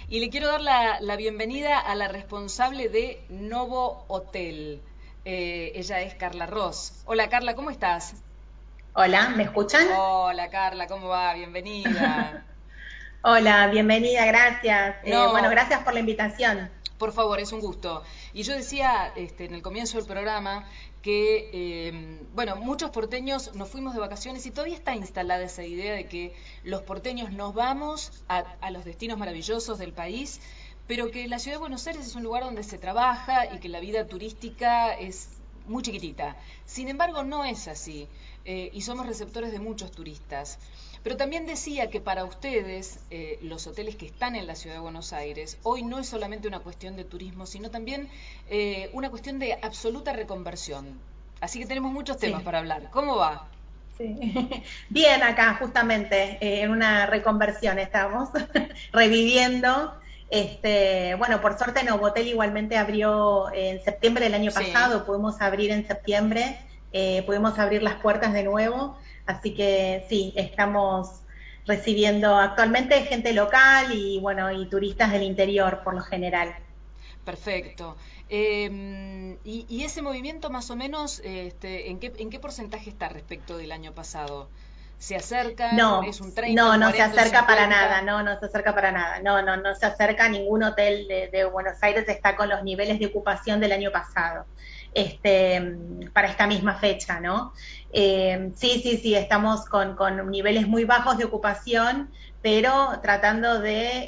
Y le quiero dar la bienvenida a la responsable de Novo Hotel. Ella es Carla Ross. Hola Carla, ¿cómo estás? Hola, ¿me escuchan? Hola Carla, ¿cómo va? Bienvenida. Hola, bienvenida, gracias. Bueno, No, gracias por la invitación. por favor, es un gusto. Y yo decía en el comienzo del programa que, bueno, muchos porteños nos fuimos de vacaciones y todavía está instalada esa idea de que los porteños nos vamos a los destinos maravillosos del país, pero que la ciudad de Buenos Aires es un lugar donde se trabaja y que la vida turística es muy chiquitita. Sin embargo, no es así, y somos receptores de muchos turistas. Pero también decía que para ustedes, los hoteles que están en la ciudad de Buenos Aires, hoy no es solamente una cuestión de turismo, sino también una cuestión de absoluta reconversión. Así que tenemos muchos temas Sí, para hablar. ¿Cómo va? sí. Bien, acá justamente en una reconversión estamos, reviviendo. Bueno, por suerte Novotel igualmente abrió en septiembre del año Sí. pasado, pudimos abrir en septiembre, pudimos abrir las puertas de nuevo, así que sí, estamos recibiendo actualmente gente local y bueno, y turistas del interior por lo general. Perfecto. Y ese movimiento más o menos, en qué porcentaje está respecto del año pasado? ¿Se acercan? ¿Es No, un 30, no, un no se 40, un acerca para 50? nada, no se acerca para nada, no se acerca. Ningún hotel de Buenos Aires está con los niveles de ocupación del año pasado, para esta misma fecha, ¿no? Sí, estamos con niveles muy bajos de ocupación, pero tratando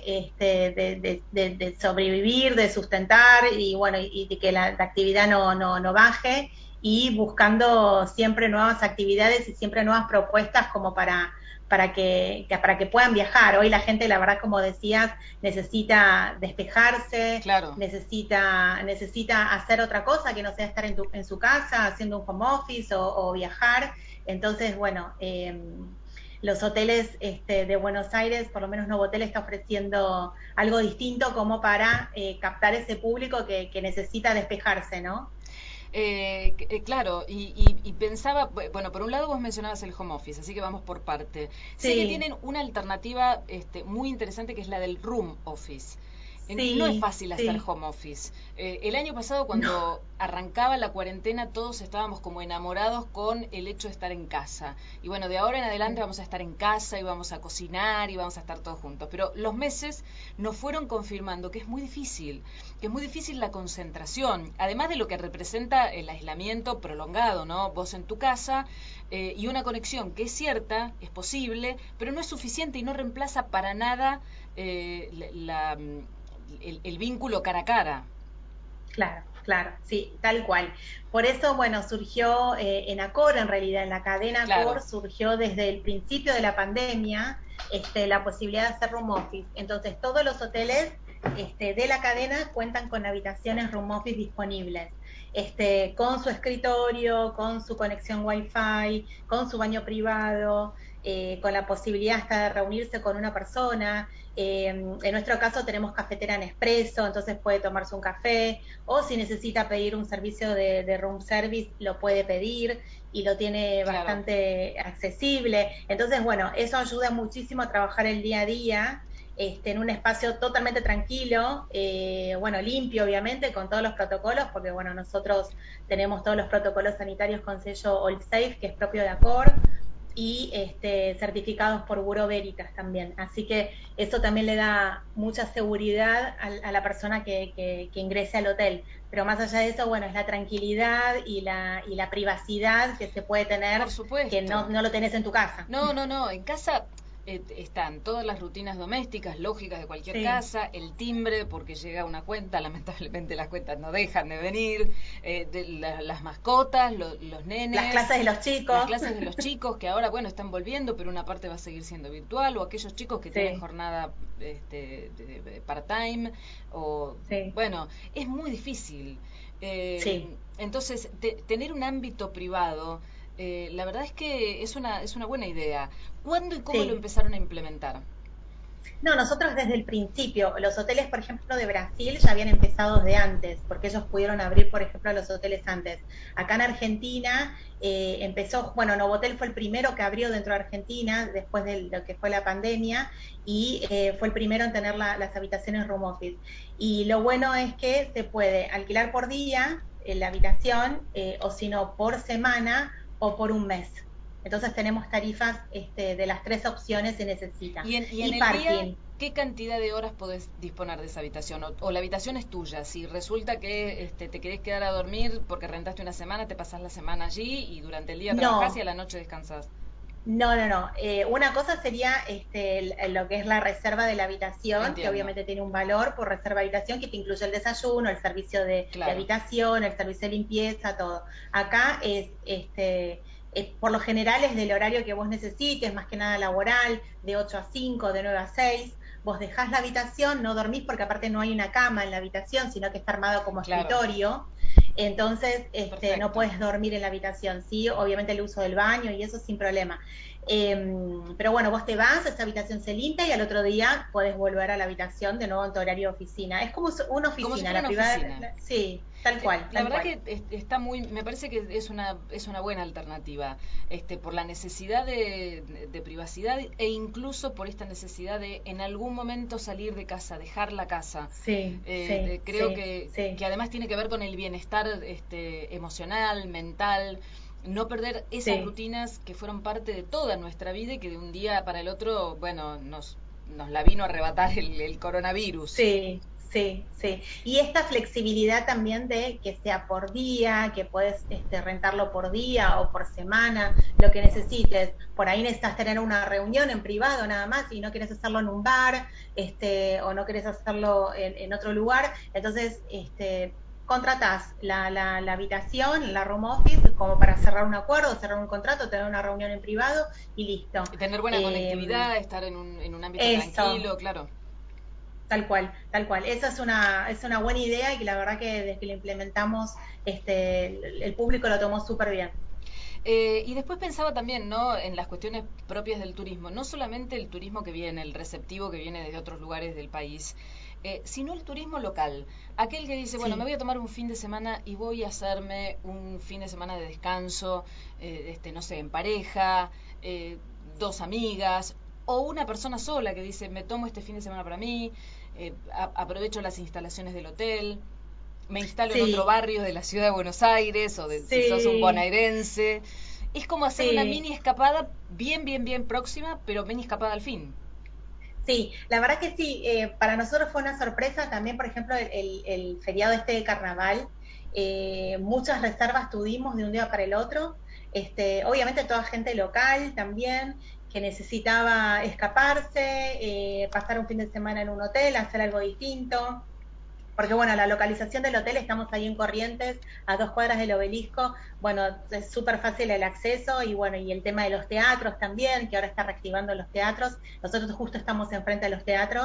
de sobrevivir, de sustentar y bueno, y de que la actividad no baje y buscando siempre nuevas actividades y siempre nuevas propuestas como para que puedan viajar. Hoy la gente, la verdad, como decías, necesita despejarse, Claro. necesita hacer otra cosa que no sea estar en su casa haciendo un home office o viajar. Entonces, bueno, los hoteles de Buenos Aires, por lo menos Novotel está ofreciendo algo distinto como para captar ese público que necesita despejarse, ¿no? Claro, y pensaba, bueno, por un lado vos mencionabas el home office, así que vamos por parte. Sé que Sí, tienen una alternativa muy interesante que es la del room office. No es sí, fácil hacer sí. home office. El año pasado, No, cuando arrancaba la cuarentena, todos estábamos como enamorados con el hecho de estar en casa. Y bueno, de ahora en adelante vamos a estar en casa y vamos a cocinar y vamos a estar todos juntos. Pero los meses nos fueron confirmando que es muy difícil la concentración, además de lo que representa el aislamiento prolongado, ¿no? Vos en tu casa, y una conexión que es cierta, es posible, pero no es suficiente y no reemplaza para nada el vínculo cara a cara. claro, sí, tal cual. Por eso, bueno, surgió en Accor, en realidad, en la cadena Claro, Accor, surgió desde el principio de la pandemia la posibilidad de hacer room office. Entonces, todos los hoteles de la cadena cuentan con habitaciones room office disponibles, con su escritorio, con su conexión Wi-Fi, con su baño privado, con la posibilidad hasta de reunirse con una persona. En nuestro caso tenemos cafetera en expreso, entonces puede tomarse un café, o si necesita pedir un servicio de room service, lo puede pedir y lo tiene claro. bastante accesible. Entonces, bueno, eso ayuda muchísimo a trabajar el día a día. En un espacio totalmente tranquilo, bueno, limpio obviamente, con todos los protocolos, porque bueno, nosotros tenemos todos los protocolos sanitarios con sello All Safe, que es propio de Accor, y certificados por Bureau Veritas también. Así que eso también le da mucha seguridad a la persona que ingrese al hotel. Pero más allá de eso, bueno, es la tranquilidad y la privacidad que se puede Por tener que no, supuesto. no lo tenés en tu casa. No. En casa están todas las rutinas domésticas, lógicas de cualquier Sí, casa, el timbre, porque llega una cuenta, lamentablemente las cuentas no dejan de venir, las mascotas, los las nenes, clases de los las chicos. clases de los chicos que ahora, bueno, están volviendo, pero una parte va a seguir siendo virtual, o aquellos chicos que tienen Sí, jornada part-time, o sí, bueno, es muy difícil. sí. Entonces, tener un ámbito privado, la verdad es que es una buena idea. ¿Cuándo y cómo lo Sí, empezaron a implementar? No, nosotros desde el principio, los hoteles, por ejemplo, de Brasil ya habían empezado desde antes, porque ellos pudieron abrir, por ejemplo, los hoteles antes. Acá en Argentina empezó, bueno, Novotel fue el primero que abrió dentro de Argentina después de lo que fue la pandemia y fue el primero en tener las habitaciones room office. Y lo bueno es que se puede alquilar por día la habitación o si no por semana o por un mes. Entonces tenemos tarifas de las tres opciones se necesita. Y en Y el día, parking. ¿qué cantidad de horas podés disponer de esa habitación? O la habitación es tuya. Si resulta que te querés quedar a dormir porque rentaste una semana, te pasás la semana allí y durante el día trabajás y No, a la noche descansás. no. Una cosa sería lo que es la reserva de la habitación, que Entiendo, obviamente tiene un valor por reserva de habitación, que te incluye el desayuno, el servicio de claro. habitación, el servicio de limpieza, todo. Acá por lo general es del horario que vos necesites, más que nada laboral, de 8 a 5, de 9 a 6. Vos dejás la habitación, no dormís porque aparte no hay una cama en la habitación, sino que está armado como Claro, escritorio. Entonces, no perfecto. puedes dormir en la habitación, sí, obviamente el uso del baño y eso sin problema. Pero bueno, vos te vas, esa habitación se limpia y al otro día puedes volver a la habitación de nuevo en tu horario de oficina. Es como una Como si oficina, fuera la una privada, oficina. sí, tal cual, La tal verdad cual. que está muy, me parece que es una buena alternativa, por la necesidad de privacidad e incluso por esta necesidad de en algún momento salir de casa, dejar la casa. Sí, sí, Creo sí, sí, que además tiene que ver con el bienestar emocional, mental, no perder esas sí. rutinas que fueron parte de toda nuestra vida y que de un día para el otro, bueno, nos la vino a arrebatar el coronavirus. Sí, sí, sí. Y esta flexibilidad también de que sea por día, que puedes rentarlo por día o por semana, lo que necesites. Por ahí necesitas tener una reunión en privado nada más y no quieres hacerlo en un bar, o no quieres hacerlo en otro lugar. Entonces, contratás la habitación, la room office, como para cerrar un acuerdo, cerrar un contrato, tener una reunión en privado y listo. Y tener buena conectividad, estar en un ámbito Eso, tranquilo, claro. tal cual, tal cual. Esa es una buena idea y que la verdad que desde que lo implementamos, el público lo tomó súper bien. Y después pensaba también, ¿no? En las cuestiones propias del turismo, no solamente el turismo que viene, el receptivo que viene desde otros lugares del país, sino el turismo local. Aquel que dice, bueno, me Sí, voy a tomar un fin de semana y voy a hacerme un fin de semana de descanso, no sé, en pareja, dos amigas, o una persona sola que dice, me tomo este fin de semana para mí, aprovecho las instalaciones del hotel, me instalo en otro sí, barrio de la ciudad de Buenos Aires o de si sos un sí, bonaerense. Es como hacer una sí. mini escapada bien próxima, pero mini escapada al fin. Sí, la verdad que sí, para nosotros fue una sorpresa también, por ejemplo, el feriado de carnaval, muchas reservas tuvimos de un día para el otro, obviamente toda gente local también, que necesitaba escaparse, pasar un fin de semana en un hotel, hacer algo distinto, porque bueno, la localización del hotel, estamos ahí en Corrientes, a 2 cuadras del obelisco, bueno, es súper fácil el acceso y bueno, y el tema de los teatros también, que ahora está reactivando los teatros, nosotros justo estamos enfrente de los teatros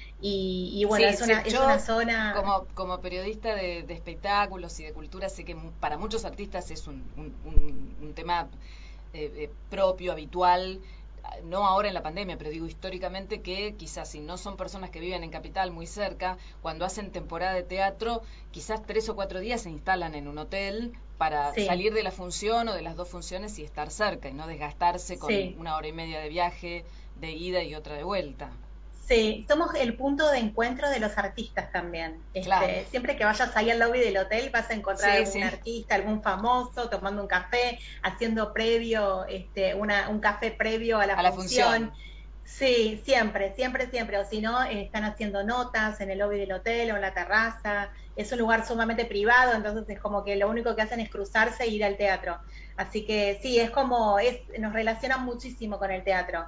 y bueno, Sí, es una yo zona, como periodista de espectáculos y de cultura sé que para muchos artistas es un tema propio, habitual, no ahora en la pandemia, pero digo históricamente que quizás si no son personas que viven en capital muy cerca, cuando hacen temporada de teatro, quizás 3 o 4 días se instalan en un hotel para sí, salir de la función o de las dos funciones y estar cerca y no desgastarse con sí. 1 hora y media de viaje, de ida y otra de vuelta. Sí, somos el punto de encuentro de los artistas también. Claro. Siempre que vayas ahí al lobby del hotel vas a encontrar Sí, algún sí, artista, algún famoso, tomando un café, haciendo previo, un café previo a la a la función. función. Sí, siempre, siempre, siempre. O si no, están haciendo notas en el lobby del hotel o en la terraza. Es un lugar sumamente privado, entonces es como que lo único que hacen es cruzarse e ir al teatro. Así que sí, nos relaciona muchísimo con el teatro.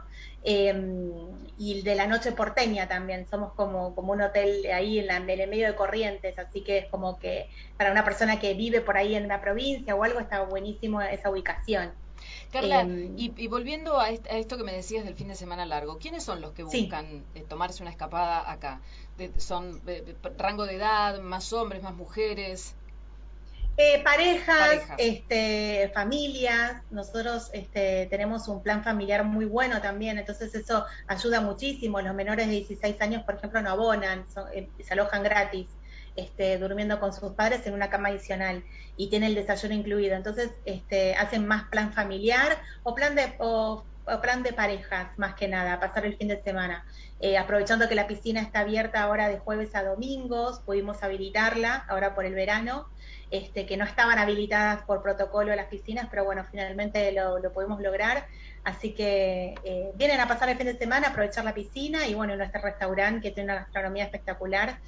Y de la noche porteña también, somos como un hotel ahí en el medio de Corrientes, así que es como que para una persona que vive por ahí en una provincia o algo está buenísimo esa ubicación. Carla, y volviendo a esto que me decías del fin de semana largo, ¿quiénes son los que Sí, buscan tomarse una escapada acá? ¿Son rango de edad, más hombres, más mujeres? Parejas, Parejas. familias, nosotros tenemos un plan familiar muy bueno también, entonces eso ayuda muchísimo. Los menores de 16 años, por ejemplo, no abonan, se alojan gratis, durmiendo con sus padres en una cama adicional y tiene el desayuno incluido. Entonces, hacen más plan familiar o plan de parejas, más que nada, pasar el fin de semana. Aprovechando que la piscina está abierta ahora de jueves a domingos, pudimos habilitarla ahora por el verano, que no estaban habilitadas por protocolo las piscinas, pero bueno, finalmente lo pudimos lograr. Así que vienen a pasar el fin de semana, a aprovechar la piscina y bueno, nuestro restaurante que tiene una gastronomía espectacular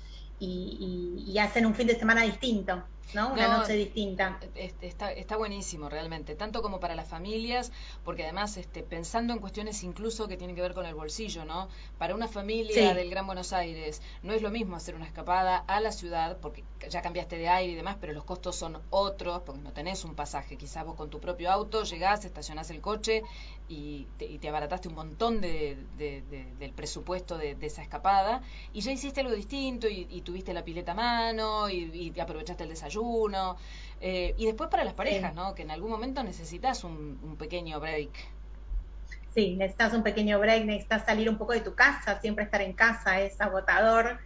y hacen un fin de semana distinto, ¿no? Una No, noche distinta. está buenísimo realmente, tanto como para las familias, porque además pensando en cuestiones incluso que tienen que ver con el bolsillo, ¿no? Para una familia Sí, del Gran Buenos Aires no es lo mismo hacer una escapada a la ciudad, porque ya cambiaste de aire y demás, pero los costos son otros, porque no tenés un pasaje, quizás vos con tu propio auto llegás, estacionás el coche y te abarataste un montón del presupuesto de esa escapada, y ya hiciste algo distinto y tuviste la pileta a mano y aprovechaste el desayuno. Y después para las parejas, sí. ¿no? Que en algún momento necesitas un pequeño break. Sí, necesitas un pequeño break, necesitas salir un poco de tu casa, siempre estar en casa es agotador,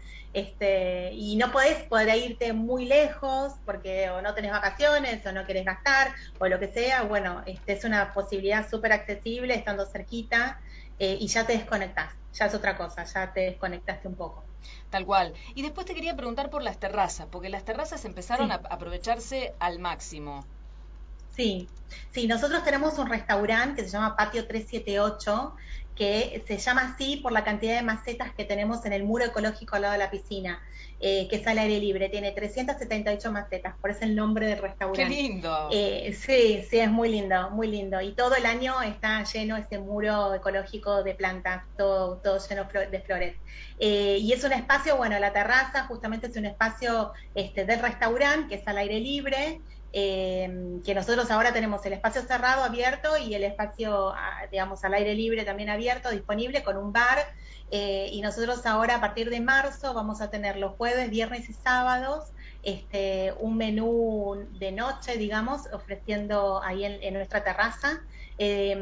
y no podés poder irte muy lejos porque o no tenés vacaciones o no querés gastar o lo que sea, bueno, es una posibilidad súper accesible estando cerquita, y ya te desconectás, ya es otra cosa, ya te desconectaste un poco. Tal cual. Y después te quería preguntar por las terrazas, porque las terrazas empezaron a Sí. aprovecharse al máximo. Sí, sí, nosotros tenemos un restaurante que se llama Patio 378, que se llama así por la cantidad de macetas que tenemos en el muro ecológico al lado de la piscina, que es al aire libre. Tiene 378 macetas, por eso el nombre del ¡Qué restaurante. lindo! Sí, sí, es muy lindo, muy lindo. Y todo el año está lleno ese muro ecológico de plantas, todo lleno de flores. Y es un espacio, bueno, la terraza justamente es un espacio del restaurante, que es al aire libre, que nosotros ahora tenemos el espacio cerrado abierto y el espacio, digamos, al aire libre también abierto, disponible con un bar. Y nosotros ahora a partir de marzo vamos a tener los jueves, viernes y sábados un menú de noche, digamos, ofreciendo ahí en nuestra terraza, eh,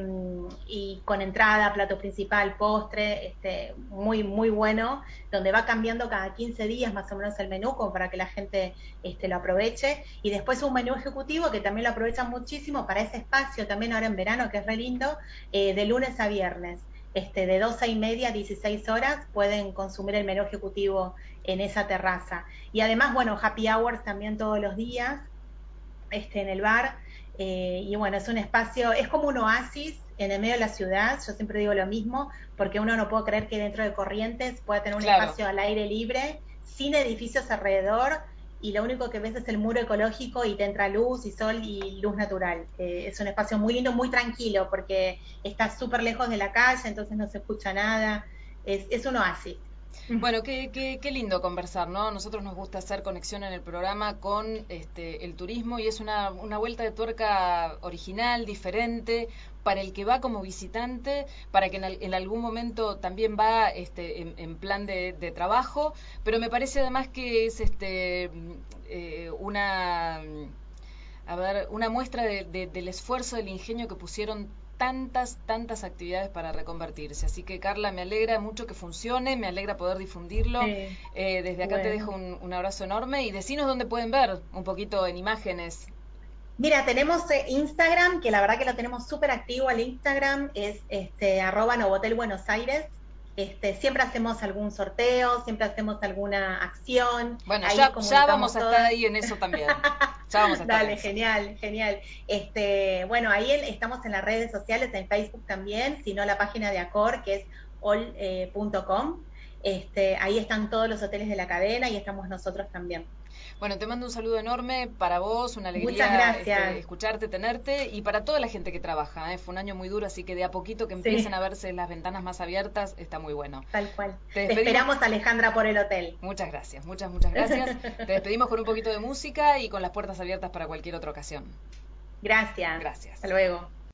y con entrada, plato principal, postre, muy, muy bueno, donde va cambiando cada 15 días más o menos el menú, como para que la gente lo aproveche. Y después un menú ejecutivo que también lo aprovechan muchísimo para ese espacio, también ahora en verano, que es re lindo, de lunes a viernes. De 12:30 a 16 horas pueden consumir el menú ejecutivo en esa terraza. Y además, bueno, happy hours también todos los días, en el bar. Y bueno, es un espacio, es como un oasis en el medio de la ciudad, yo siempre digo lo mismo, porque uno no puede creer que dentro de Corrientes pueda tener un Claro. espacio al aire libre, sin edificios alrededor, y lo único que ves es el muro ecológico y te entra luz y sol y luz natural. Es un espacio muy lindo, muy tranquilo, porque está súper lejos de la calle, entonces no se escucha nada, es un oasis. Bueno, qué lindo conversar, ¿no? A nosotros nos gusta hacer conexión en el programa con el turismo y es una vuelta de tuerca original, diferente, para el que va como visitante, para que en algún momento también va en plan de trabajo, pero me parece además que es a ver, una muestra del esfuerzo, del ingenio que pusieron tantas actividades para reconvertirse. Así que Carla, me alegra mucho que funcione, me alegra poder difundirlo. Desde acá te dejo Bueno. un abrazo enorme y decinos dónde pueden ver un poquito en imágenes. Mira, tenemos Instagram, que la verdad que lo tenemos súper activo. El Instagram es @Novotel Buenos Aires. Siempre hacemos algún sorteo, siempre hacemos alguna acción, Bueno, ahí ya vamos comunicamos a estar todas. ahí en eso también. Ya vamos a estar en Dale, eso. genial, genial. Bueno, ahí estamos en las redes sociales, en Facebook también, sino la página de Accor, que es all.com. Ahí están todos los hoteles de la cadena y estamos nosotros también. Bueno, te mando un saludo enorme para vos, una Muchas alegría gracias. escucharte, tenerte y para toda la gente que trabaja. Fue un año muy duro, así que de a poquito que empiecen Sí. a verse las ventanas más abiertas, está muy bueno. Tal cual. Te Te despedimos. esperamos, Alejandra, por el hotel. Muchas gracias, muchas gracias. Te despedimos con un poquito de música y con las puertas abiertas para cualquier otra ocasión. Gracias. Hasta Gracias. luego.